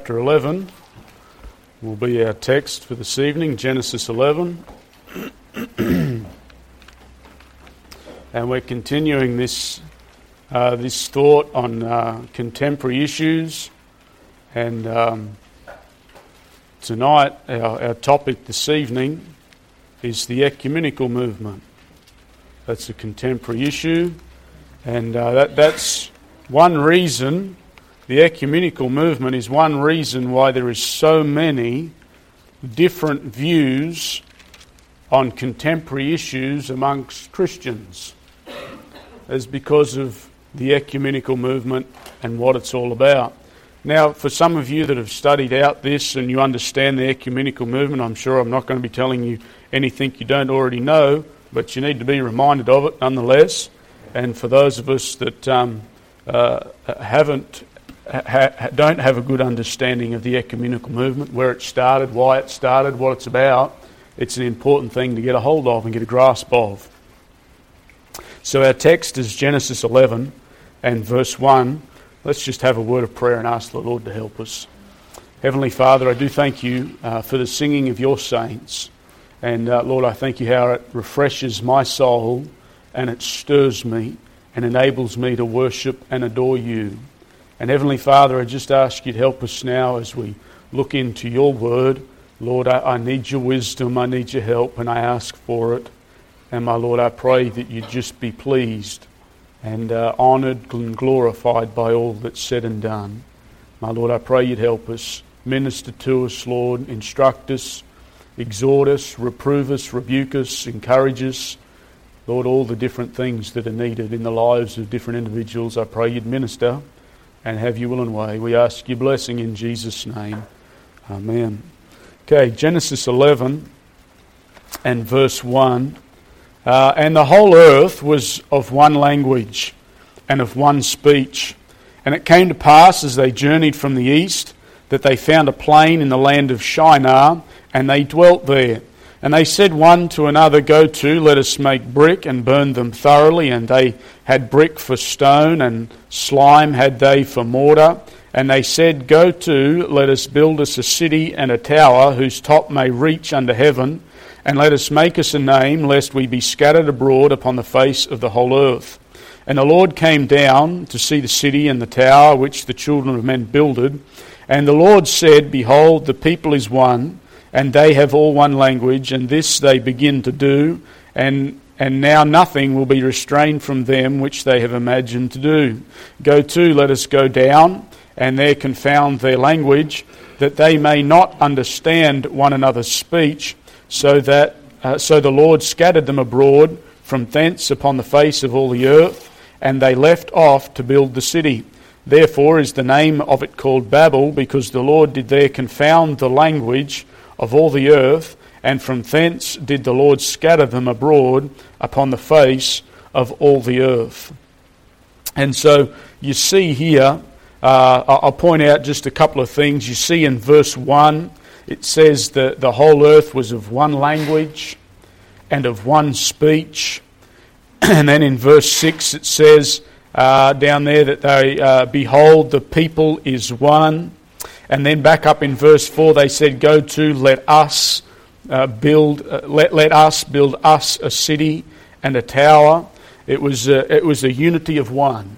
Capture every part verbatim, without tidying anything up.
chapter eleven will be our text for this evening, Genesis eleven. And we're continuing this uh, this thought on uh, contemporary issues. And um, tonight, our, our topic this evening is the ecumenical movement. That's a contemporary issue, and uh, that, that's one reason. The ecumenical movement is one reason why there is so many different views on contemporary issues amongst Christians. It's because of the ecumenical movement and what it's all about. Now, for some of you that have studied out this and you understand the ecumenical movement, I'm sure I'm not going to be telling you anything you don't already know, but you need to be reminded of it nonetheless. And for those of us that um, uh, haven't Ha, don't have a good understanding of the ecumenical movement, where it started, why it started, what it's about, it's an important thing to get a hold of and get a grasp of. So our text is Genesis eleven and verse one. Let's just have a word of prayer and ask the Lord to help us. Heavenly Father, I do thank you uh, for the singing of your saints. And uh, Lord, I thank you how it refreshes my soul and it stirs me and enables me to worship and adore you. And Heavenly Father, I just ask you to help us now as we look into your word. Lord, I, I need your wisdom, I need your help, and I ask for it. And my Lord, I pray that you just be pleased and uh, honoured and glorified by all that's said and done. My Lord, I pray you'd help us. Minister to us, Lord. Instruct us, exhort us, reprove us, rebuke us, encourage us. Lord, all the different things that are needed in the lives of different individuals, I pray you'd minister and have your will and way. We ask your blessing in Jesus' name. Amen. Okay, Genesis eleven and verse one. Uh, and the whole earth was of one language and of one speech. And it came to pass as they journeyed from the east that they found a plain in the land of Shinar, and they dwelt there. And they said one to another, Go to, let us make brick and burn them thoroughly. And they had brick for stone, and slime had they for mortar. And they said, Go to, let us build us a city and a tower, whose top may reach unto heaven. And let us make us a name, lest we be scattered abroad upon the face of the whole earth. And the Lord came down to see the city and the tower, which the children of men builded. And the Lord said, Behold, the people is one, and they have all one language, and this they begin to do, and and now nothing will be restrained from them which they have imagined to do. Go to, let us go down, and there confound their language, that they may not understand one another's speech, so that uh, so the Lord scattered them abroad from thence upon the face of all the earth, and they left off to build the city. Therefore is the name of it called Babel, because the Lord did there confound the language of all the earth, and from thence did the Lord scatter them abroad upon the face of all the earth. And so you see here, uh, I'll point out just a couple of things. You see in verse one, it says that the whole earth was of one language and of one speech. And then in verse six it says uh, down there that they, uh, behold, the people is one. And then back up in verse four, they said, Go to, let us uh, build, uh, let let us build us a city and a tower. It was uh, it was a unity of one,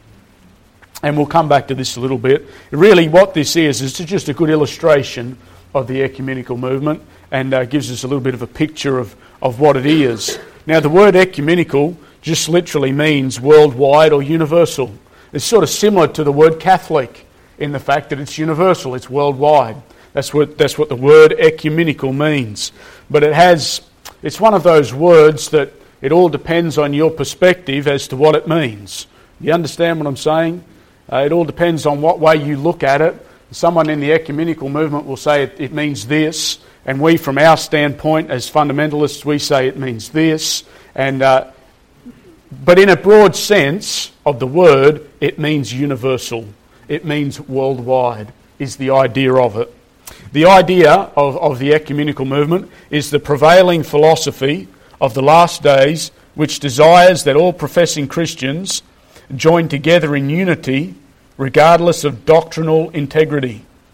and we'll come back to this a little bit. Really, what this is is just a good illustration of the ecumenical movement, and uh, gives us a little bit of a picture of of what it is. Now, the word ecumenical just literally means worldwide or universal. It's sort of similar to the word Catholic, in the fact that it's universal, it's worldwide. That's what that's what the word ecumenical means. But it has, it's one of those words that it all depends on your perspective as to what it means. You understand what I'm saying? Uh, it all depends on what way you look at it. Someone in the ecumenical movement will say it, it means this, and we, from our standpoint as fundamentalists, we say it means this. And uh, but in a broad sense of the word, it means universal. It means worldwide, is the idea of it. The idea of, of the ecumenical movement is the prevailing philosophy of the last days, which desires that all professing Christians join together in unity regardless of doctrinal integrity.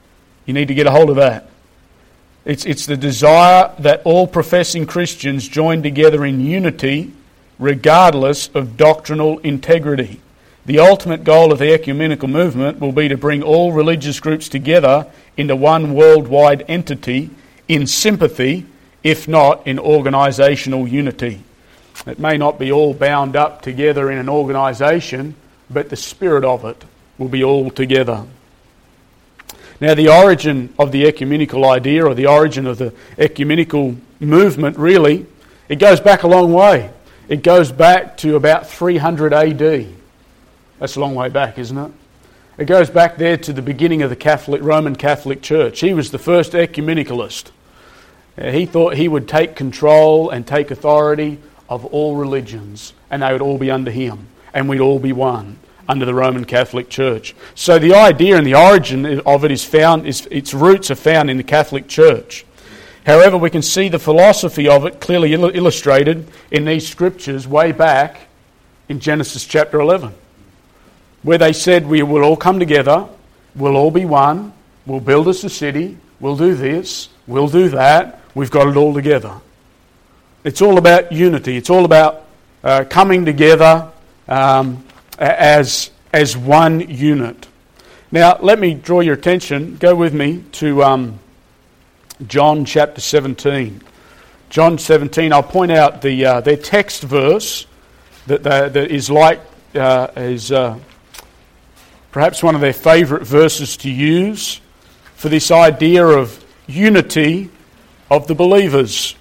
You need to get a hold of that. It's, it's the desire that all professing Christians join together in unity regardless of doctrinal integrity. The ultimate goal of the ecumenical movement will be to bring all religious groups together into one worldwide entity in sympathy, if not in organisational unity. It may not be all bound up together in an organisation, but the spirit of it will be all together. Now, the origin of the ecumenical idea, or the origin of the ecumenical movement, really, it goes back a long way. It goes back to about three hundred A D. That's a long way back, isn't it? It goes back there to the beginning of the Catholic Roman Catholic Church. He was the first ecumenicalist. Uh, he thought he would take control and take authority of all religions, and they would all be under him, and we'd all be one under the Roman Catholic Church. So the idea and the origin of it is found, is, its roots are found in the Catholic Church. However, we can see the philosophy of it clearly il- illustrated in these scriptures way back in Genesis chapter eleven, where they said we will all come together, we'll all be one, we'll build us a city, we'll do this, we'll do that, we've got it all together. It's all about unity. It's all about uh, coming together um, as, as one unit. Now, let me draw your attention, go with me to um, John chapter seventeen. John seventeen, I'll point out the uh, their text verse that, that is like, uh, is uh, perhaps one of their favourite verses to use for this idea of unity of the believers.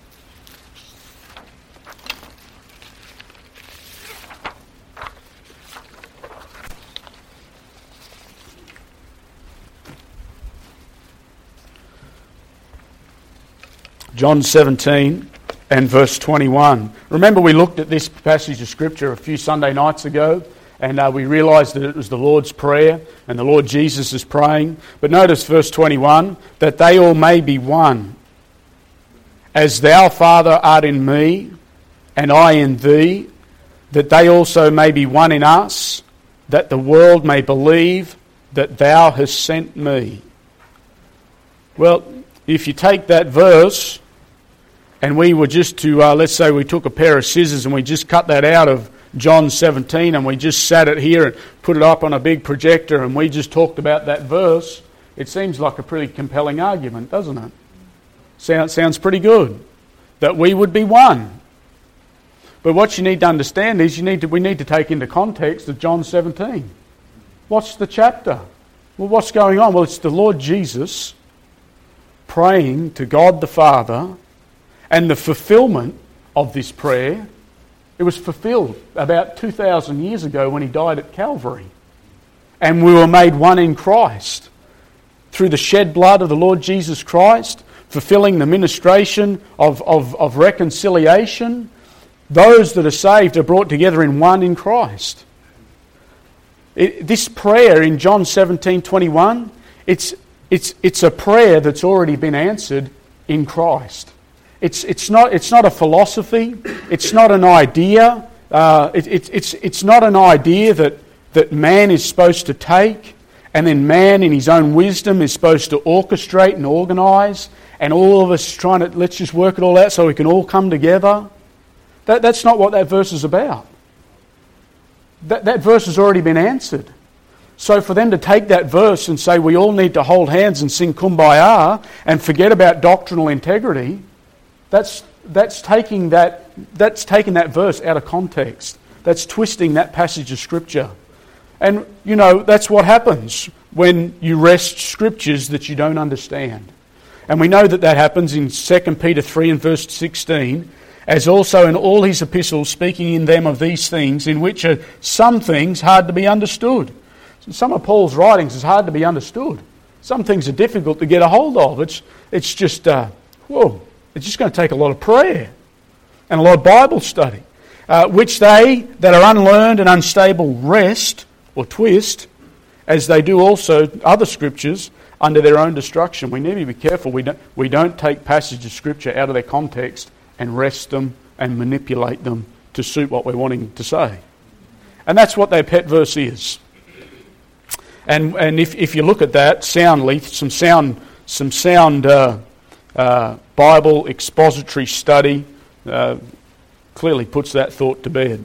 John seventeen and verse twenty-one. Remember, we looked at this passage of Scripture a few Sunday nights ago, and uh, we realised that it was the Lord's Prayer, and the Lord Jesus is praying. But notice verse twenty-one, that they all may be one. As thou, Father, art in me, and I in thee, that they also may be one in us, that the world may believe that thou hast sent me. Well, if you take that verse, and we were just to, uh, let's say we took a pair of scissors and we just cut that out of John seventeen and we just sat it here and put it up on a big projector and we just talked about that verse, it seems like a pretty compelling argument, doesn't it? Sounds, sounds pretty good. That we would be one. But what you need to understand is you need to, we need to take into context of John seventeen. What's the chapter? Well, what's going on? Well, it's the Lord Jesus praying to God the Father, and the fulfillment of this prayer, it was fulfilled about two thousand years ago when he died at Calvary. And we were made one in Christ through the shed blood of the Lord Jesus Christ, fulfilling the ministration of, of, of reconciliation. Those that are saved are brought together in one in Christ. It, this prayer in John seventeen twenty-one, it's, it's, it's a prayer that's already been answered in Christ. It's, it's, not, it's not a philosophy, it's not an idea, uh, it, it, it's, it's not an idea that, that man is supposed to take, and then man in his own wisdom is supposed to orchestrate and organise, and all of us trying to, let's just work it all out so we can all come together. That, that's not what that verse is about. That, that verse has already been answered. So for them to take that verse and say we all need to hold hands and sing Kumbaya and forget about doctrinal integrity, that's that's taking that that's taking that verse out of context. That's twisting that passage of Scripture. And, you know, that's what happens when you wrest Scriptures that you don't understand. And we know that that happens in Second Peter three and verse sixteen, as also in all his epistles, speaking in them of these things, in which are some things hard to be understood. Some of Paul's writings is hard to be understood. Some things are difficult to get a hold of. It's, it's just, uh, whoa, it's just going to take a lot of prayer and a lot of Bible study, uh, which they that are unlearned and unstable wrest or twist, as they do also other Scriptures, under their own destruction. We need to be careful we don't, we don't take passages of Scripture out of their context and wrest them and manipulate them to suit what we're wanting to say. And that's what their pet verse is. And and if, if you look at that soundly, some sound some sound uh, uh, Bible expository study uh, clearly puts that thought to bed.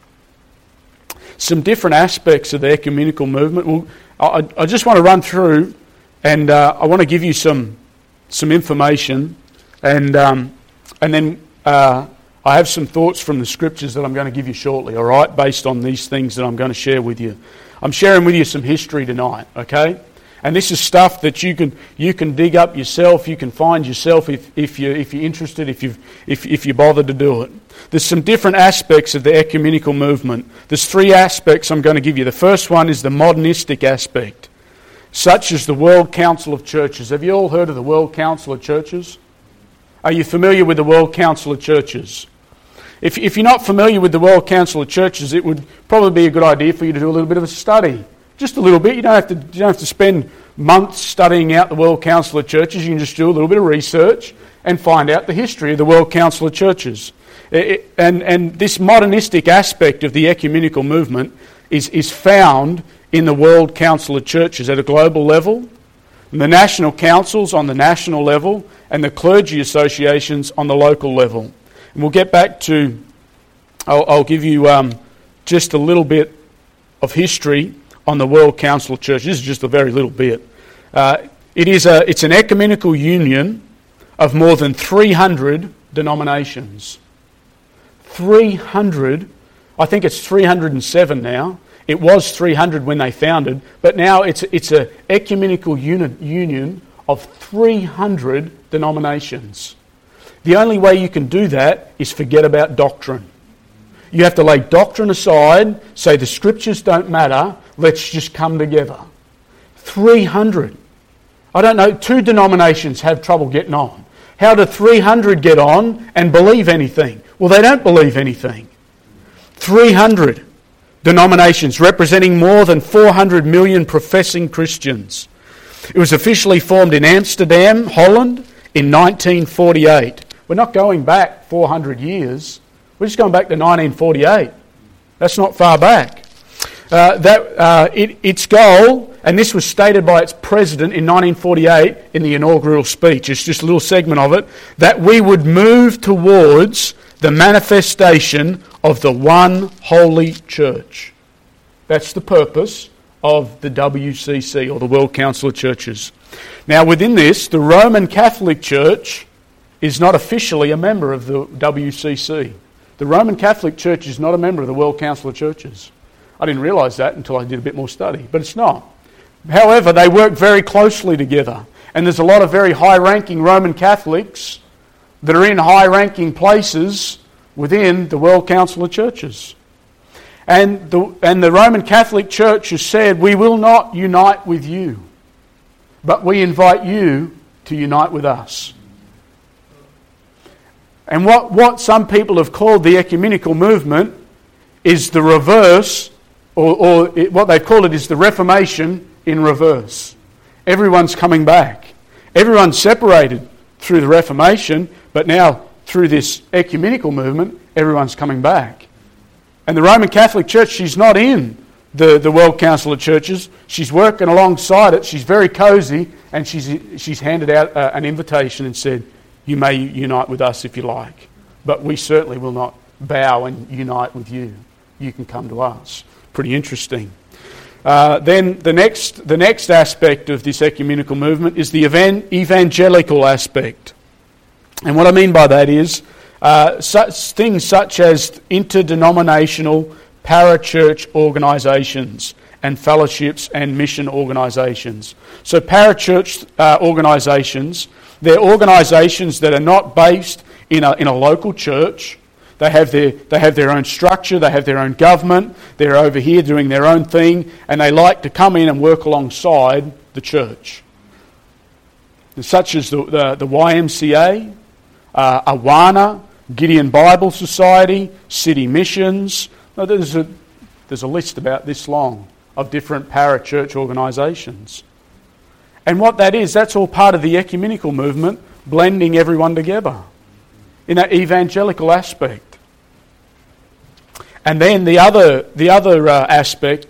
Some different aspects of the ecumenical movement. Well, I, I just want to run through, and uh, I want to give you some some information, and um, and then uh, I have some thoughts from the scriptures that I'm going to give you shortly. All right, based on these things that I'm going to share with you. I'm sharing with you some history tonight. Okay, and this is stuff that you can you can dig up yourself. You can find yourself if if you if you're interested. If you if if you bother to do it. There's some different aspects of the ecumenical movement. There's three aspects I'm going to give you. The first one is the modernistic aspect, such as the World Council of Churches. Have you all heard of the World Council of Churches? Are you familiar with the World Council of Churches? If, if you're not familiar with the World Council of Churches, it would probably be a good idea for you to do a little bit of a study. Just a little bit. You don't have to, you don't have to spend months studying out the World Council of Churches. You can just do a little bit of research and find out the history of the World Council of Churches. It, and, and this modernistic aspect of the ecumenical movement is, is found in the World Council of Churches at a global level, and the national councils on the national level, and the clergy associations on the local level. And we'll get back to, I'll, I'll give you um, just a little bit of history on the World Council of Churches. This is just a very little bit. Uh, it is a, it's an ecumenical union of more than three hundred denominations. three hundred, I think it's three hundred seven now. It was three hundred when they founded, but now it's it's an ecumenical uni- union of three hundred denominations. The only way you can do that is forget about doctrine. You have to lay doctrine aside, say the scriptures don't matter, let's just come together. three hundred. I don't know, two denominations have trouble getting on. How do three hundred get on and believe anything? Well, they don't believe anything. three hundred denominations representing more than four hundred million professing Christians. It was officially formed in Amsterdam, Holland, in nineteen forty-eight. We're not going back four hundred years. We're just going back to nineteen forty-eight. That's not far back. Uh, that uh, it, its goal, and this was stated by its president in nineteen forty-eight in the inaugural speech, it's just a little segment of it, that we would move towards the manifestation of the one holy church. That's the purpose of the W C C, or the World Council of Churches. Now within this, the Roman Catholic Church is not officially a member of the W C C. The Roman Catholic Church is not a member of the World Council of Churches. I didn't realise that until I did a bit more study, but it's not. However, they work very closely together, and there's a lot of very high-ranking Roman Catholics that are in high-ranking places within the World Council of Churches. And the, and the Roman Catholic Church has said, we will not unite with you, but we invite you to unite with us. And what, what some people have called the ecumenical movement is the reverse, or, or it, what they've called it is the Reformation in reverse. Everyone's coming back. Everyone's separated through the Reformation, but now through this ecumenical movement, everyone's coming back. And the Roman Catholic Church, she's not in the, the World Council of Churches. She's working alongside it. She's very cosy, and she's she's handed out uh, an invitation and said, you may unite with us if you like, but we certainly will not bow and unite with you. You can come to us. Pretty interesting. Uh, then the next the next aspect of this ecumenical movement is the evan- evangelical aspect. And what I mean by that is uh, such things such as interdenominational parachurch organisations and fellowships and mission organisations. So parachurch uh, organisations, they're organisations that are not based in a in a local church. They have their they have their own structure, they have their own government, they're over here doing their own thing, and they like to come in and work alongside the church. Such as the, the, the Y M C A, uh, Awana, Gideon Bible Society, City Missions. Now, there's a, there's a list about this long of different parachurch organisations. And what that is, that's all part of the ecumenical movement, blending everyone together in that evangelical aspect. And then the other the other uh, aspect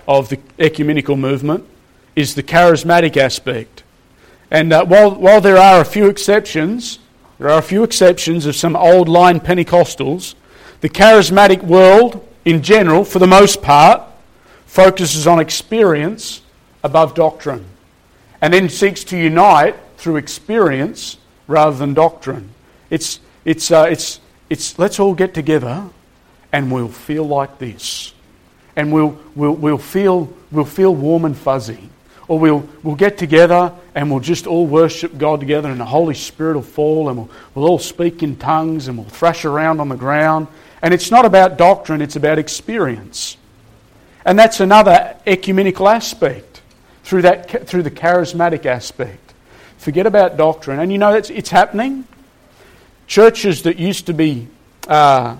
of the ecumenical movement is the charismatic aspect. And uh, while, while there are a few exceptions, there are a few exceptions of some old line Pentecostals, the charismatic world in general, for the most part, focuses on experience above doctrine, and then seeks to unite through experience rather than doctrine. It's it's uh, it's it's let's all get together, and we'll feel like this, and we'll we'll we'll feel we'll feel warm and fuzzy, or we'll we'll get together and we'll just all worship God together, and the Holy Spirit will fall, and we'll we'll all speak in tongues, and we'll thrash around on the ground. And it's not about doctrine; it's about experience, and that's another ecumenical aspect through that through the charismatic aspect. Forget about doctrine, and you know it's it's happening. Churches that used to be uh,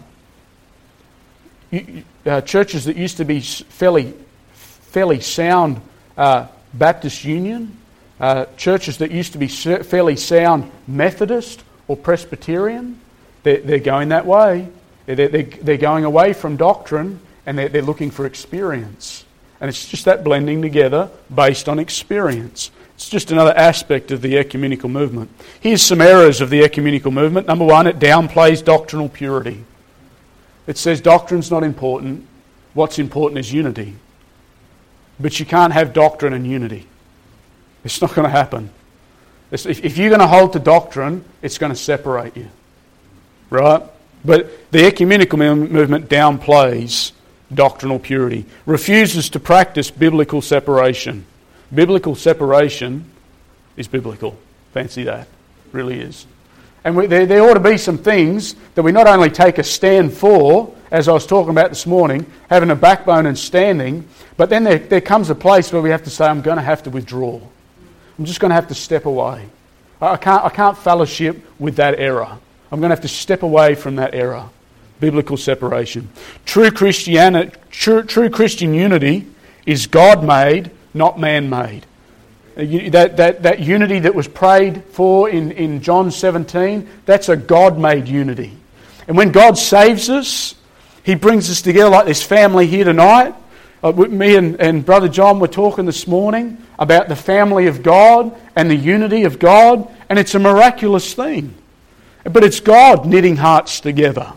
uh, churches that used to be fairly fairly sound uh, Baptist Union, uh, churches that used to be fairly sound Methodist or Presbyterian, they're, they're going that way. They're, they're, they're going away from doctrine, and they're, they're looking for experience. And it's just that blending together based on experience. It's just another aspect of the ecumenical movement. Here's some errors of the ecumenical movement. Number one, it downplays doctrinal purity. It says doctrine's not important. What's important is unity. But you can't have doctrine and unity. It's not going to happen. If, if you're going to hold to doctrine, it's going to separate you. Right? But the ecumenical movement downplays doctrinal purity, refuses to practice biblical separation. Biblical separation is biblical. Fancy that. Really is. And we, there, there ought to be some things that we not only take a stand for, as I was talking about this morning, having a backbone and standing, but then there, there comes a place where we have to say, I'm going to have to withdraw. I'm just going to have to step away. I can't, I can't fellowship with that error. I'm going to have to step away from that error. Biblical separation. True Christianity, true, true Christian unity is God-made, not man-made. That, that, that unity that was prayed for in, in John seventeen, that's a God-made unity. And when God saves us, He brings us together like this family here tonight. Uh, me and, and Brother John were talking this morning about the family of God and the unity of God, and it's a miraculous thing. But it's God knitting hearts together.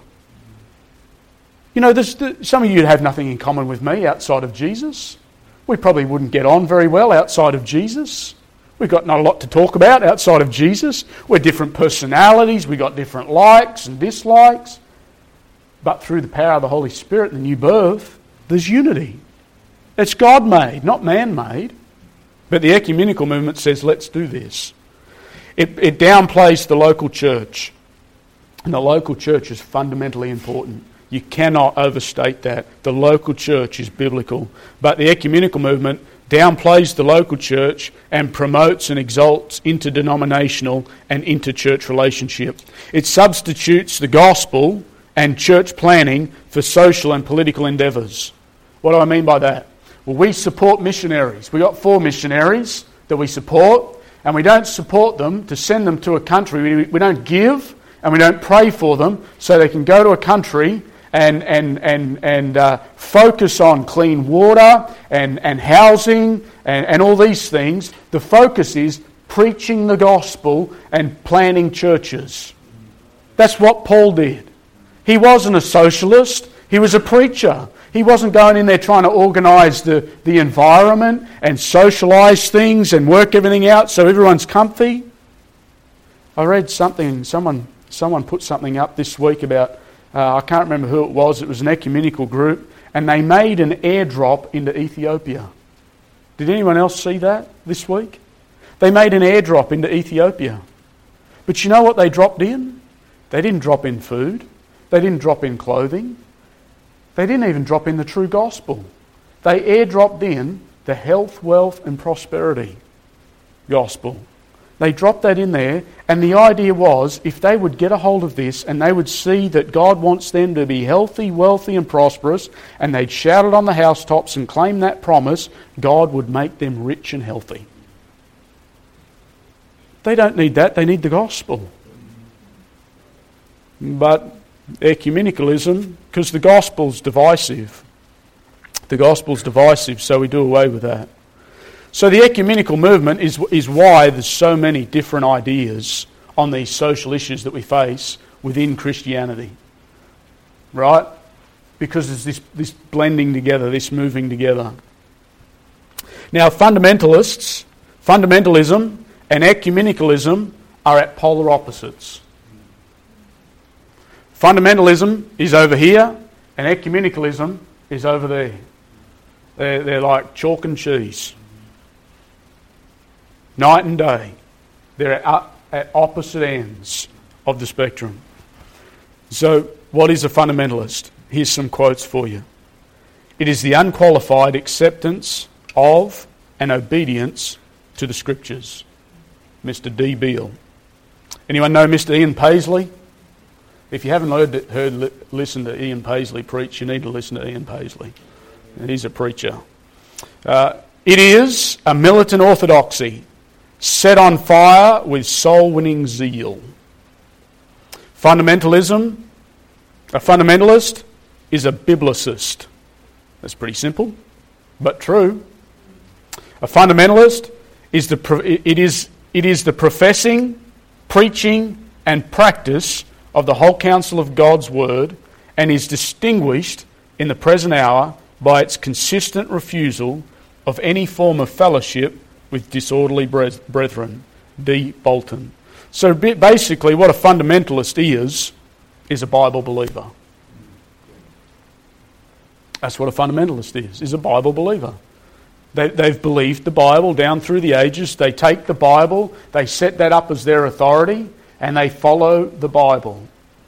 You know, there's, some of you have nothing in common with me outside of Jesus. We probably wouldn't get on very well outside of Jesus. We've got not a lot to talk about outside of Jesus. We're different personalities. We've got different likes and dislikes. But through the power of the Holy Spirit and the new birth, there's unity. It's God-made, not man-made. But the ecumenical movement says, let's do this. It, it downplays the local church. And the local church is fundamentally important. You cannot overstate that. The local church is biblical. But the ecumenical movement downplays the local church and promotes and exalts interdenominational and inter-church relationship. It substitutes the gospel and church planning for social and political endeavours. What do I mean by that? Well, we support missionaries. We've got four missionaries that we support, and we don't support them to send them to a country. We, we don't give and we don't pray for them so they can go to a country and and and and uh, focus on clean water and, and housing and, and all these things. The focus is preaching the gospel and planting churches. That's what Paul did. He wasn't a socialist. He was a preacher. He wasn't going in there trying to organise the, the environment and socialise things and work everything out so everyone's comfy. I read something, someone someone put something up this week about, uh, I can't remember who it was, it was an ecumenical group, and they made an airdrop into Ethiopia. Did anyone else see that this week? They made an airdrop into Ethiopia. But you know what they dropped in? They didn't drop in food. They didn't drop in clothing. They didn't even drop in the true gospel. They airdropped in the health, wealth and prosperity gospel. They dropped that in there, and the idea was if they would get a hold of this and they would see that God wants them to be healthy, wealthy and prosperous, and they'd shout it on the housetops and claim that promise, God would make them rich and healthy. They don't need that, they need the gospel. But ecumenicalism, because the gospel's divisive. The gospel's divisive, so we do away with that. So the ecumenical movement is, is why there's so many different ideas on these social issues that we face within Christianity. Right? Because there's this, this blending together, this moving together. Now, fundamentalists, fundamentalism and ecumenicalism are at polar opposites. Fundamentalism is over here, and ecumenicalism is over there. They're, they're like chalk and cheese. Night and day. They're at, at opposite ends of the spectrum. So, what is a fundamentalist? Here's some quotes for you. It is the unqualified acceptance of and obedience to the Scriptures. Mister D. Beale. Anyone know Mister Ian Paisley? If you haven't heard, heard listen to Ian Paisley preach, you need to listen to Ian Paisley. He's a preacher. Uh, it is a militant orthodoxy set on fire with soul-winning zeal. Fundamentalism, a fundamentalist is a biblicist. That's pretty simple, but true. A fundamentalist is the it is it is the professing, preaching, and practice of the whole counsel of God's word, and is distinguished in the present hour by its consistent refusal of any form of fellowship with disorderly brethren. D. Bolton. So basically what a fundamentalist is, is a Bible believer. That's what a fundamentalist is, is a Bible believer. They, they've believed the Bible down through the ages. They take the Bible, they set that up as their authority, and they follow the Bible.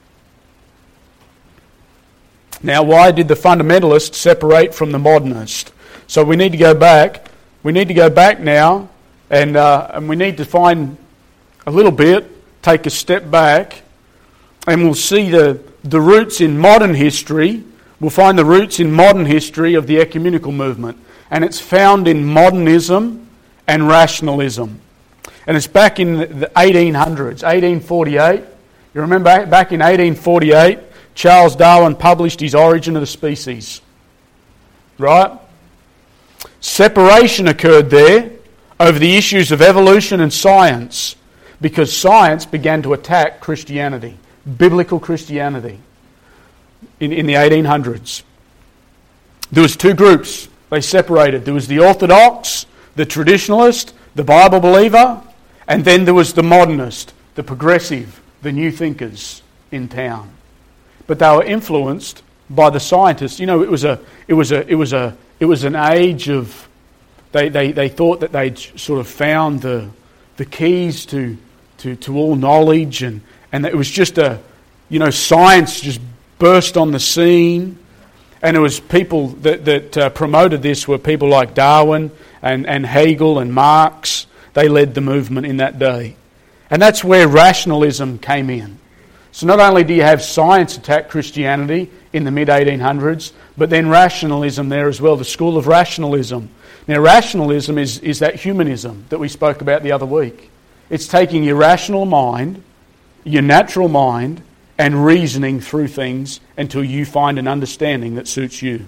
Now, why did the fundamentalist separate from the modernist? So we need to go back. We need to go back now, and uh, and we need to find a little bit, take a step back, and we'll see the, the roots in modern history. We'll find the roots in modern history of the ecumenical movement. And it's found in modernism and rationalism. And it's back in the eighteen hundreds, eighteen forty-eight. You remember back in eighteen forty-eight, Charles Darwin published his Origin of the Species. Right? Separation occurred there over the issues of evolution and science, because science began to attack Christianity, biblical Christianity, in, in the eighteen hundreds. There was two groups. They separated. There was the Orthodox, the Traditionalist, the Bible believer, and then there was the Modernist, the Progressive, the New Thinkers in town. But they were influenced by the scientists. You know, it was a, it was a, it was a, it was an age of. They, they, they thought that they'd sort of found the the keys to to, to all knowledge, and, and it was just a, you know, science just burst on the scene. And it was people that, that uh, promoted this were people like Darwin and, and Hegel and Marx. They led the movement in that day. And that's where rationalism came in. So not only do you have science attack Christianity in the mid eighteen hundreds, but then rationalism there as well, the school of rationalism. Now rationalism is, is that humanism that we spoke about the other week. It's taking your rational mind, your natural mind, and reasoning through things until you find an understanding that suits you.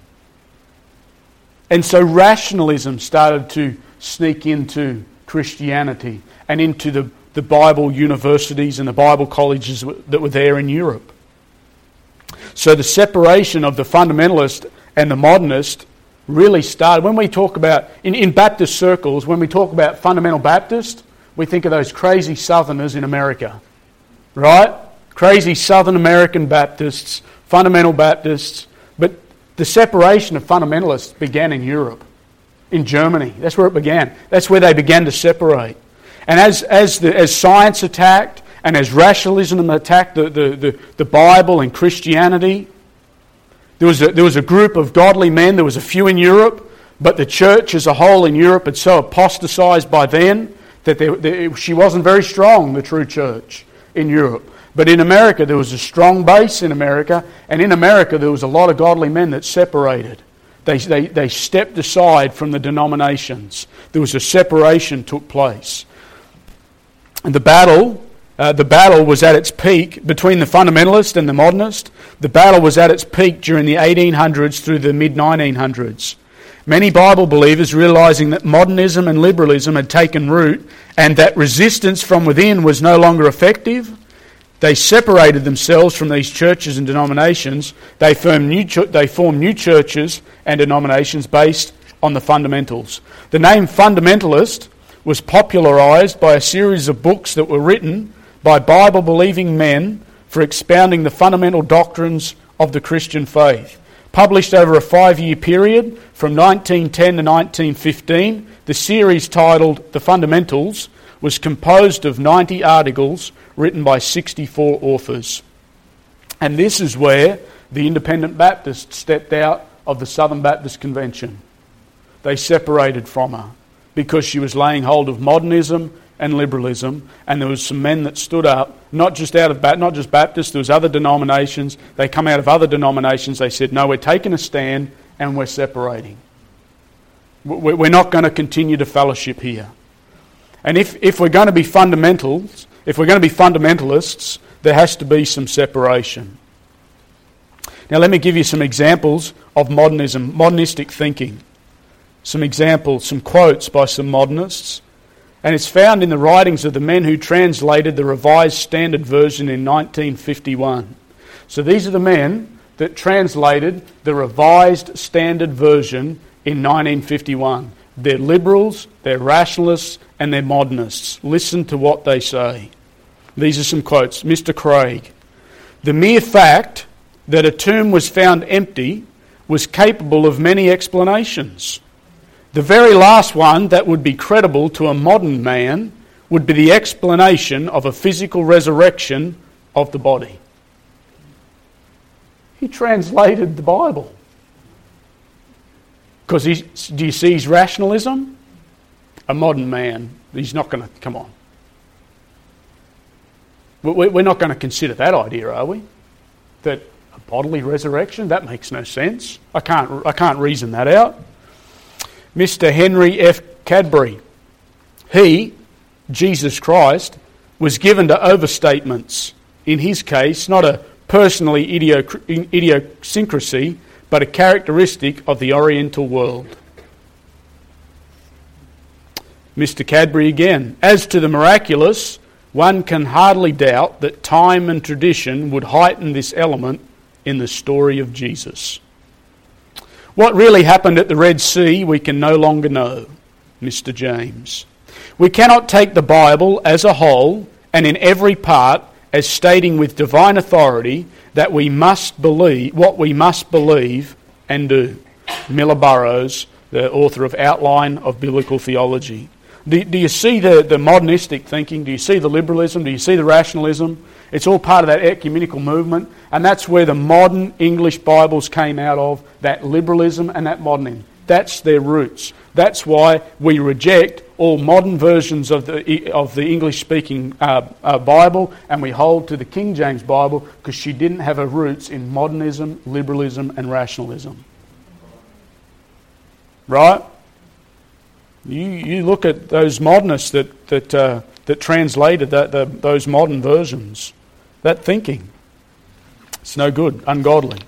And so rationalism started to sneak into Christianity and into the, the Bible universities and the Bible colleges that were there in Europe. So the separation of the fundamentalist and the modernist really started. When we talk about, in, in Baptist circles, when we talk about fundamental Baptist, we think of those crazy Southerners in America. Right? Crazy Southern American Baptists, fundamental Baptists. But the separation of fundamentalists began in Europe, in Germany. That's where it began. That's where they began to separate. And as as the, as science attacked and as rationalism attacked the, the, the, the Bible and Christianity, there was, a, there was a group of godly men. There was a few in Europe, but the church as a whole in Europe had so apostatized by then that they, they, she wasn't very strong, the true church in Europe. But in America, there was a strong base in America, and in America there was a lot of godly men that separated. They, they, they stepped aside from the denominations. There was a separation took place. And the battle uh, the battle was at its peak between the fundamentalist and the modernist. The battle was at its peak during the eighteen hundreds through the mid nineteen hundreds. Many Bible believers, realising that modernism and liberalism had taken root and that resistance from within was no longer effective, they separated themselves from these churches and denominations. They formed new, ch- they formed new churches and denominations based on the fundamentals. The name fundamentalist was popularised by a series of books that were written by Bible-believing men for expounding the fundamental doctrines of the Christian faith. Published over a five-year period from nineteen ten to nineteen fifteen, the series titled The Fundamentals was composed of ninety articles written by sixty-four authors. And this is where the Independent Baptists stepped out of the Southern Baptist Convention. They separated from her because she was laying hold of modernism and liberalism, and there was some men that stood up, not just out of not just Baptists, there was other denominations. They come out of other denominations. They said, no, we're taking a stand and we're separating. We're not going to continue to fellowship here. And if, if we're going to be fundamentals, if we're going to be fundamentalists, there has to be some separation. Now let me give you some examples of modernism, modernistic thinking. Some examples, some quotes by some modernists. And it's found in the writings of the men who translated the Revised Standard Version in nineteen fifty-one. So these are the men that translated the Revised Standard Version in nineteen fifty-one. They're liberals, they're rationalists, and they're modernists. Listen to what they say. These are some quotes. Mister Craig: the mere fact that a tomb was found empty was capable of many explanations. The very last one that would be credible to a modern man would be the explanation of a physical resurrection of the body. He translated the Bible. Because do you see his rationalism? A modern man, he's not going to, come on. We're not going to consider that idea, are we? That a bodily resurrection, that makes no sense. I can't, I can't reason that out. Mister Henry F. Cadbury, he, Jesus Christ, was given to overstatements. In his case, not a personally idioc- idiosyncrasy, but a characteristic of the Oriental world. Mister Cadbury again: as to the miraculous, one can hardly doubt that time and tradition would heighten this element in the story of Jesus. What really happened at the Red Sea we can no longer know, Mister James. We cannot take the Bible as a whole and in every part as stating with divine authority that we must believe what we must believe and do. Miller Burrows, the author of Outline of Biblical Theology. Do, do you see the, the modernistic thinking? Do you see the liberalism? Do you see the rationalism? It's all part of that ecumenical movement, and that's where the modern English Bibles came out of, that liberalism and that modernism. That's their roots. That's why we reject all modern versions of the of the English-speaking uh, uh, Bible, and we hold to the King James Bible because she didn't have her roots in modernism, liberalism, and rationalism. Right? You you look at those modernists that that uh, that translated that the, those modern versions. That thinking, it's no good, ungodly.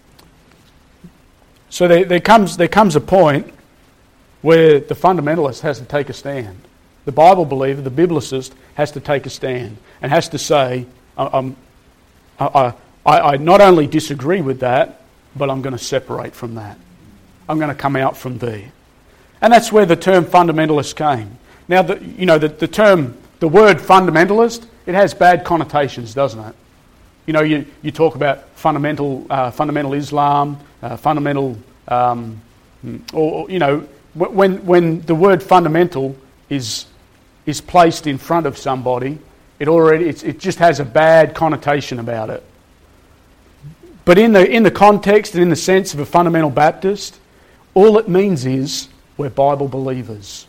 So there, there comes there comes a point where the fundamentalist has to take a stand. The Bible believer, the biblicist, has to take a stand and has to say, I, I, I, I not only disagree with that, but I'm going to separate from that. I'm going to come out from there. And that's where the term fundamentalist came. Now, the, you know, the, the term, the word fundamentalist, it has bad connotations, doesn't it? You know, you, you talk about fundamental uh, fundamental Islam, uh, fundamental, um, or, or you know, when when the word fundamental is is placed in front of somebody, it already it's, it just has a bad connotation about it. But in the in the context and in the sense of a fundamental Baptist, all it means is we're Bible believers.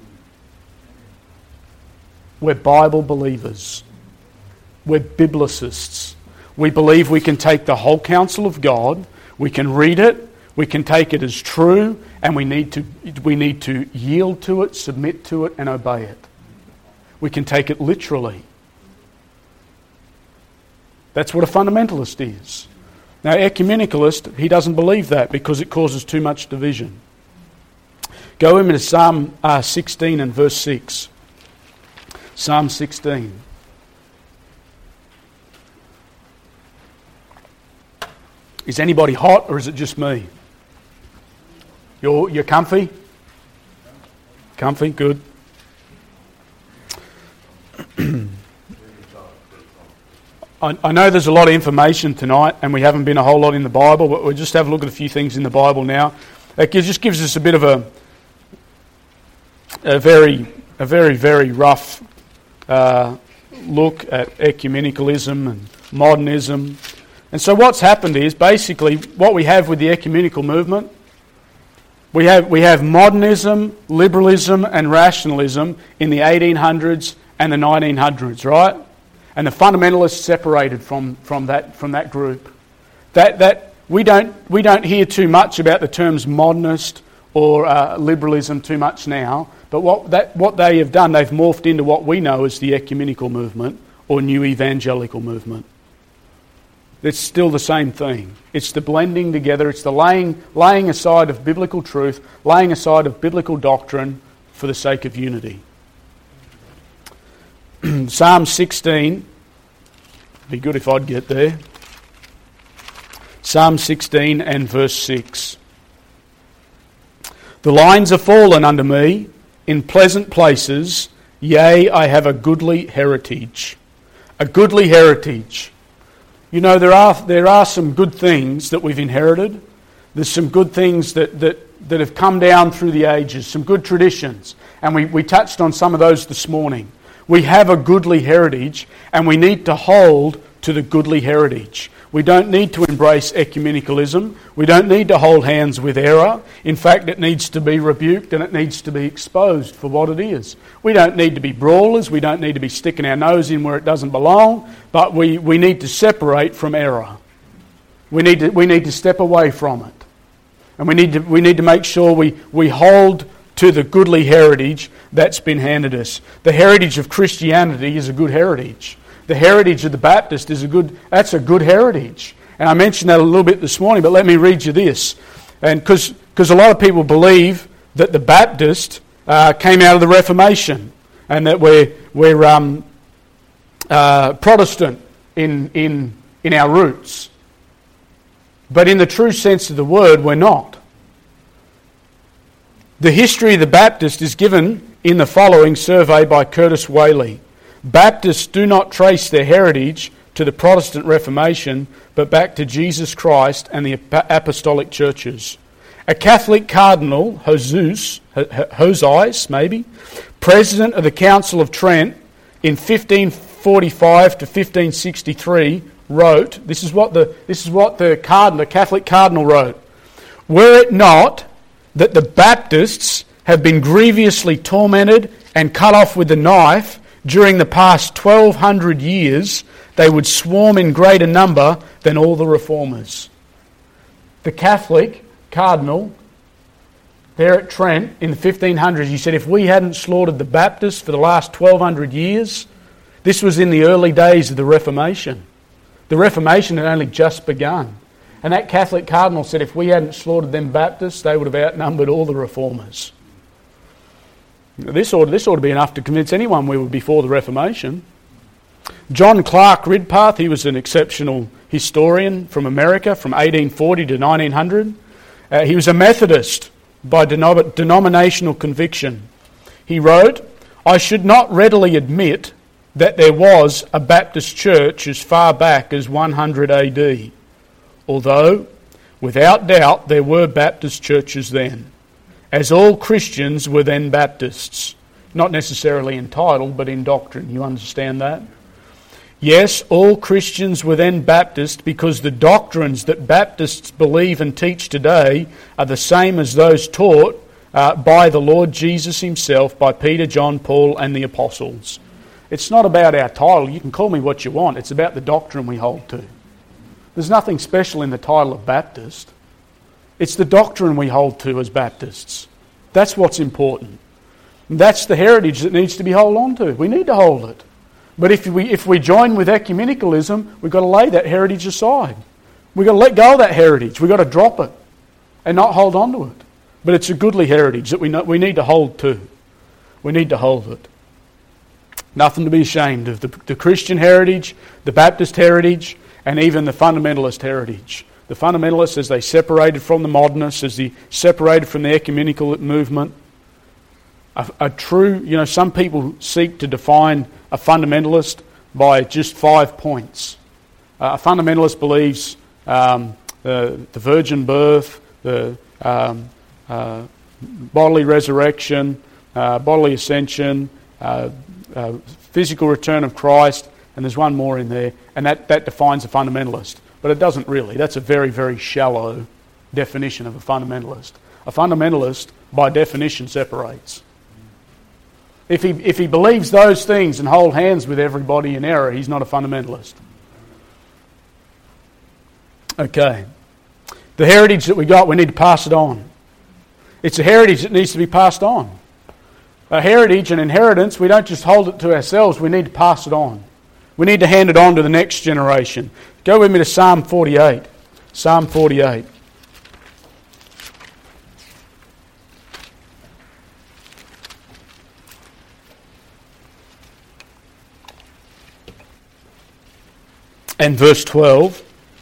We're Bible believers. We're biblicists. We believe we can take the whole counsel of God, we can read it, we can take it as true, and we need to we need to yield to it, submit to it, and obey it. We can take it literally. That's what a fundamentalist is. Now, ecumenicalist, he doesn't believe that because it causes too much division. Go with me to Psalm uh, sixteen and verse six. Psalm sixteen. Is anybody hot or is it just me? You're, you're comfy? Comfy, good. I, I know there's a lot of information tonight and we haven't been a whole lot in the Bible, but we'll just have a look at a few things in the Bible now. It just gives us a bit of a a very, a very, very rough uh, look at ecumenicalism and modernism. And so what's happened is basically what we have with the ecumenical movement, we have we have modernism, liberalism and rationalism in the eighteen hundreds and the nineteen hundreds, right? And the fundamentalists separated from, from that from that group. That that we don't we don't hear too much about the terms modernist or uh, liberalism too much now. But what that what they have done, they've morphed into what we know as the ecumenical movement or new evangelical movement. It's still the same thing. It's the blending together. It's the laying laying aside of biblical truth, laying aside of biblical doctrine for the sake of unity. Psalm sixteen. Be good if I'd get there. Psalm sixteen and verse six. The lines are fallen unto me in pleasant places. Yea, I have a goodly heritage. A goodly heritage. You know, there are there are some good things that we've inherited. There's some good things that, that, that have come down through the ages, some good traditions. And we, we touched on some of those this morning. We have a goodly heritage and we need to hold to the goodly heritage. We don't need to embrace ecumenicalism. We don't need to hold hands with error. In fact, it needs to be rebuked and it needs to be exposed for what it is. We don't need to be brawlers. We don't need to be sticking our nose in where it doesn't belong. But we, we need to separate from error. We need to, we need to step away from it. And we need to, we need to make sure we, we hold to the goodly heritage that's been handed us. The heritage of Christianity is a good heritage. The heritage of the Baptist is a good, that's a good heritage. And I mentioned that a little bit this morning, but let me read you this. And because because a lot of people believe that the Baptist uh, came out of the Reformation and that we're, we're um, uh, Protestant in, in, in our roots. But in the true sense of the word, we're not. The history of the Baptist is given in the following survey by Curtis Whaley. Baptists do not trace their heritage to the Protestant Reformation, but back to Jesus Christ and the apostolic churches. A Catholic cardinal, Jesus, Hosius maybe, president of the Council of Trent in fifteen forty-five to fifteen sixty-three, wrote, this is what the this is what the cardinal, the Catholic cardinal wrote, "Were it not that the Baptists have been grievously tormented and cut off with the knife during the past twelve hundred years, they would swarm in greater number than all the reformers." The Catholic cardinal there at Trent in the fifteen hundreds, he said, if we hadn't slaughtered the Baptists for the last twelve hundred years, this was in the early days of the Reformation. The Reformation had only just begun. And that Catholic cardinal said if we hadn't slaughtered them Baptists, they would have outnumbered all the reformers. This ought, this ought to be enough to convince anyone we were before the Reformation. John Clark Ridpath, he was an exceptional historian from America from eighteen forty to nineteen hundred. Uh, he was a Methodist by denom- denominational conviction. He wrote, "I should not readily admit that there was a Baptist church as far back as one hundred A D, although, without doubt, there were Baptist churches then, as all Christians were then Baptists." Not necessarily in title, but in doctrine. You understand that? Yes, all Christians were then Baptist because the doctrines that Baptists believe and teach today are the same as those taught uh, by the Lord Jesus himself, by Peter, John, Paul and the apostles. It's not about our title. You can call me what you want. It's about the doctrine we hold to. There's nothing special in the title of Baptist. It's the doctrine we hold to as Baptists. That's what's important. And that's the heritage that needs to be held on to. We need to hold it. But if we if we join with ecumenicalism, we've got to lay that heritage aside. We've got to let go of that heritage. We've got to drop it and not hold on to it. But it's a goodly heritage that we know, we need to hold to. We need to hold it. Nothing to be ashamed of. The, the Christian heritage, the Baptist heritage, and even the fundamentalist heritage. The fundamentalists, as they separated from the modernists, as they separated from the ecumenical movement, a, a true, you know, some people seek to define a fundamentalist by just five points. Uh, a fundamentalist believes um, the, the virgin birth, the um, uh, bodily resurrection, uh, bodily ascension, uh, uh, physical return of Christ, and there's one more in there, and that, that defines a fundamentalist. But it doesn't really. That's a very, very shallow definition of a fundamentalist. A fundamentalist, by definition, separates. If he, if he believes those things and hold hands with everybody in error, he's not a fundamentalist. Okay. The heritage that we got, we need to pass it on. It's a heritage that needs to be passed on. A heritage, an inheritance, we don't just hold it to ourselves, we need to pass it on. We need to hand it on to the next generation. Go with me to Psalm forty-eight. Psalm forty-eight. And verse twelve.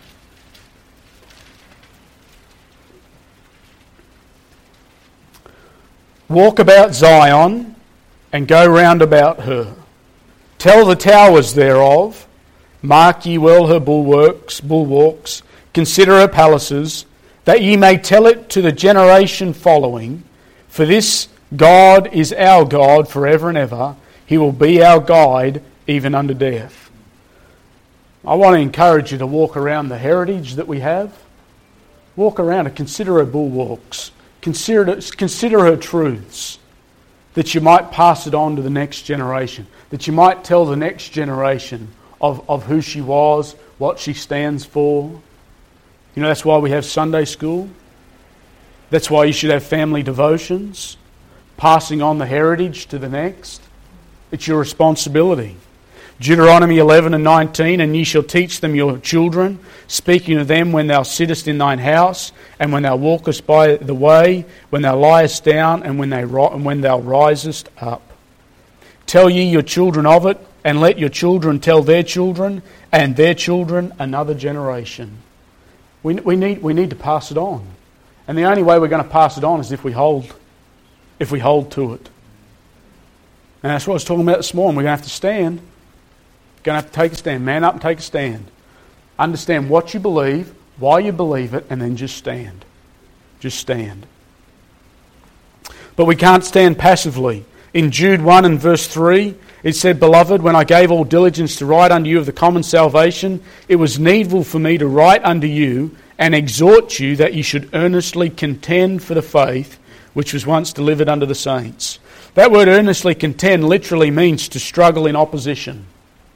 Walk about Zion and go round about her. Tell the towers thereof, mark ye well her bulwarks, bulwarks, consider her palaces, that ye may tell it to the generation following. For this God is our God forever and ever. He will be our guide even unto death. I want to encourage you to walk around the heritage that we have. Walk around and consider her bulwarks. Consider, consider her truths, that you might pass it on to the next generation, that you might tell the next generation of, of who she was, what she stands for. You know, that's why we have Sunday school. That's why you should have family devotions, passing on the heritage to the next. It's your responsibility. Deuteronomy eleven and nineteen, and ye shall teach them your children, speaking of them when thou sittest in thine house, and when thou walkest by the way, when thou liest down, and when, they, and when thou risest up. Tell ye your children of it, and let your children tell their children, and their children another generation. We, we, need, we need to pass it on. And the only way we're going to pass it on is if we hold, if we hold to it. And that's what I was talking about this morning. We're going to have to stand. Going to have to take a stand. Man up and take a stand. Understand what you believe, why you believe it, and then just stand. Just stand. But we can't stand passively. In Jude one and verse three, it said, Beloved, when I gave all diligence to write unto you of the common salvation, it was needful for me to write unto you and exhort you that you should earnestly contend for the faith which was once delivered unto the saints. That word earnestly contend literally means to struggle in opposition.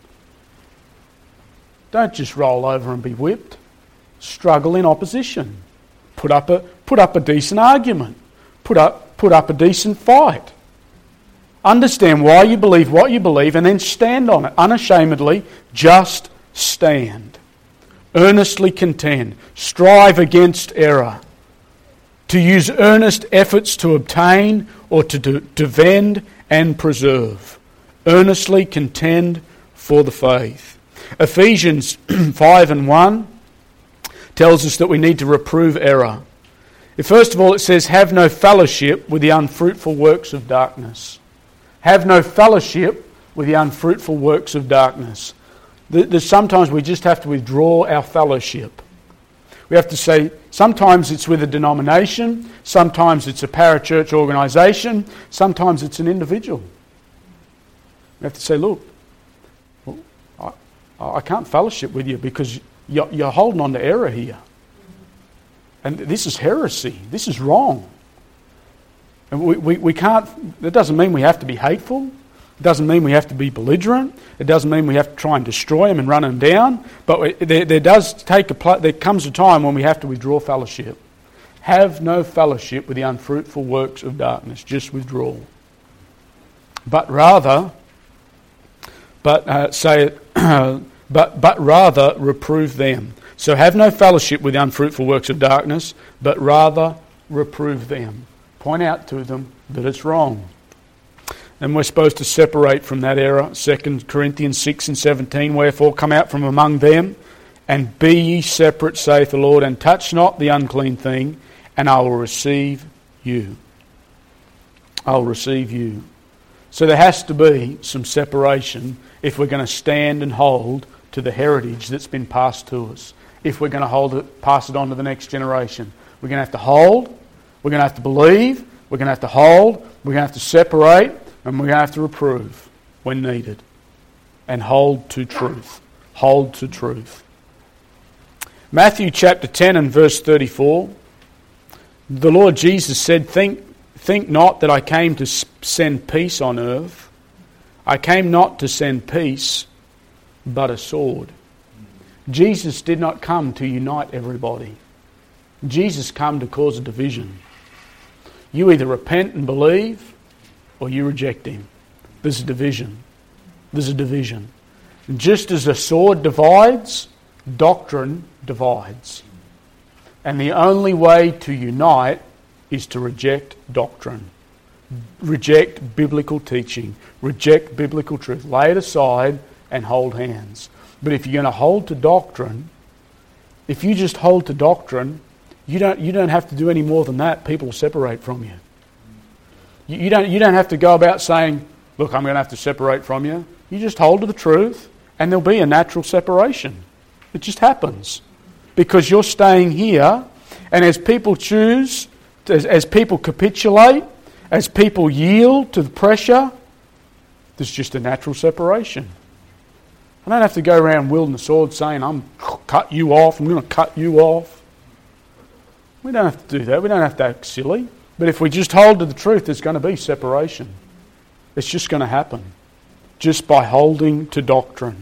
Don't just roll over and be whipped. Struggle in opposition. Put up a put up a decent argument. Put up put up a decent fight. Understand why you believe what you believe and then stand on it unashamedly. Just stand. Earnestly contend. Strive against error. To use earnest efforts to obtain or to do, defend and preserve. Earnestly contend for the faith. Ephesians five and one tells us that we need to reprove error. First of all, it says, have no fellowship with the unfruitful works of darkness. Have no fellowship with the unfruitful works of darkness. There's sometimes we just have to withdraw our fellowship. We have to say, sometimes it's with a denomination, sometimes it's a parachurch organisation, sometimes it's an individual. We have to say, look, I, I can't fellowship with you because you're, you're holding on to error here. And this is heresy. This is wrong. And we, we, we can't, that doesn't mean we have to be hateful. It doesn't mean we have to be belligerent. It doesn't mean we have to try and destroy them and run them down. But we, there, there does take a, there comes a time when we have to withdraw fellowship. Have no fellowship with the unfruitful works of darkness. Just withdraw. But rather, but uh, say, but but rather reprove them. So have no fellowship with the unfruitful works of darkness, but rather reprove them. Point out to them that it's wrong. And we're supposed to separate from that error. Second Corinthians six and seventeen, wherefore come out from among them, and be ye separate, saith the Lord, and touch not the unclean thing, and I will receive you. I will receive you. So there has to be some separation if we're going to stand and hold to the heritage that's been passed to us. If we're going to hold it, pass it on to the next generation. We're going to have to hold, we're going to have to believe, we're going to have to hold, we're going to have to separate, and we're going to have to reprove when needed. And hold to truth. Hold to truth. Matthew chapter ten and verse thirty-four. The Lord Jesus said, Think, think not that I came to send peace on earth. I came not to send peace, but a sword. Jesus did not come to unite everybody. Jesus came to cause a division. You either repent and believe, or you reject Him. There's a division. There's a division. And just as a sword divides, doctrine divides. And the only way to unite is to reject doctrine. Reject biblical teaching. Reject biblical truth. Lay it aside and hold hands. But if you're going to hold to doctrine, if you just hold to doctrine, you don't you don't have to do any more than that. People will separate from you. You, you don't you don't have to go about saying, look, I'm going to have to separate from you. You just hold to the truth and there'll be a natural separation. It just happens. Because you're staying here, and as people choose, as, as people capitulate, as people yield to the pressure, there's just a natural separation. I don't have to go around wielding the sword saying, I'm cut you off, I'm going to cut you off. We don't have to do that. We don't have to act silly. But if we just hold to the truth, there's going to be separation. It's just going to happen. Just by holding to doctrine.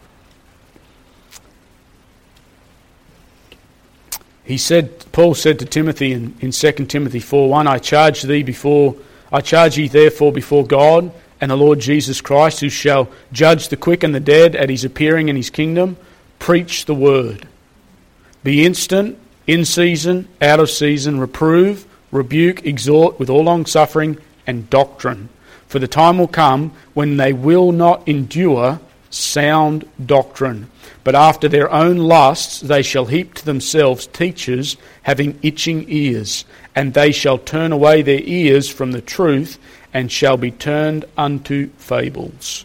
He said, Paul said to Timothy in, in Second Timothy four one, I charge thee before, I charge ye therefore before God and the Lord Jesus Christ, who shall judge the quick and the dead at His appearing in His kingdom, preach the word. Be instant, in season, out of season, reprove, rebuke, exhort with all longsuffering and doctrine. For the time will come when they will not endure sound doctrine, but after their own lusts they shall heap to themselves teachers having itching ears, and they shall turn away their ears from the truth, and shall be turned unto fables.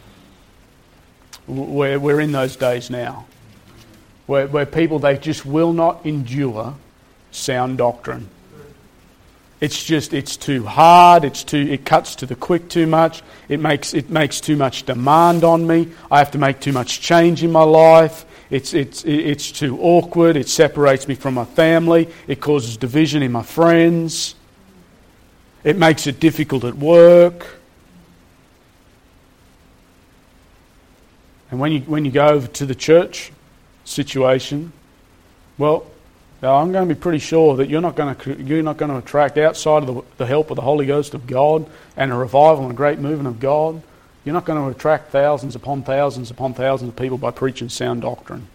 We're, we're in those days now, where, where people, they just will not endure sound doctrine. It's just, it's too hard, it's too, it cuts to the quick too much, it makes it makes too much demand on me, I have to make too much change in my life, it's it's it's too awkward, it separates me from my family, it causes division in my friends, it makes it difficult at work. And when you when you go over to the church situation, well, now, I'm going to be pretty sure that you're not going to you're not going to attract, outside of the, the help of the Holy Ghost of God and a revival and a great movement of God, you're not going to attract thousands upon thousands upon thousands of people by preaching sound doctrine.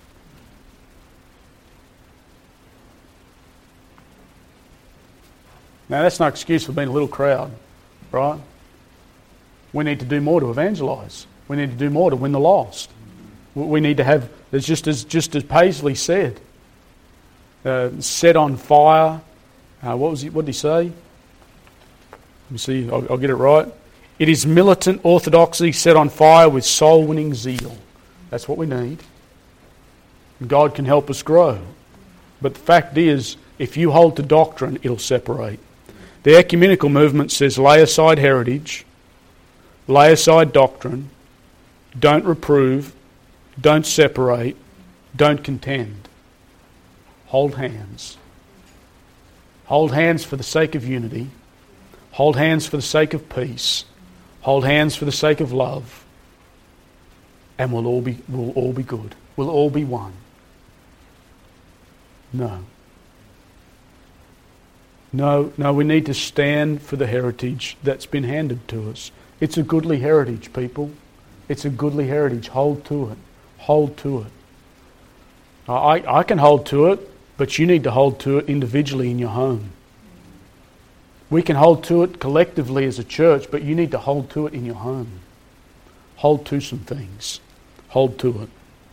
Now, that's no excuse for being a little crowd, right? We need to do more to evangelise. We need to do more to win the lost. We need to have, it's just as just as Paisley said, Uh, set on fire. Uh, what was he? What did he say? Let me see. I'll, I'll get it right. It is militant orthodoxy set on fire with soul-winning zeal. That's what we need. God can help us grow. But the fact is, if you hold to doctrine, it'll separate. The ecumenical movement says, lay aside heritage, lay aside doctrine, don't reprove, don't separate, don't contend. Hold hands. Hold hands for the sake of unity. Hold hands for the sake of peace. Hold hands for the sake of love. And we'll all be we'll all be good. We'll all be one. No. No, no, we need to stand for the heritage that's been handed to us. It's a goodly heritage, people. It's a goodly heritage. Hold to it. Hold to it. I, I can hold to it, but you need to hold to it individually in your home. We can hold to it collectively as a church, but you need to hold to it in your home. Hold to some things. Hold to it.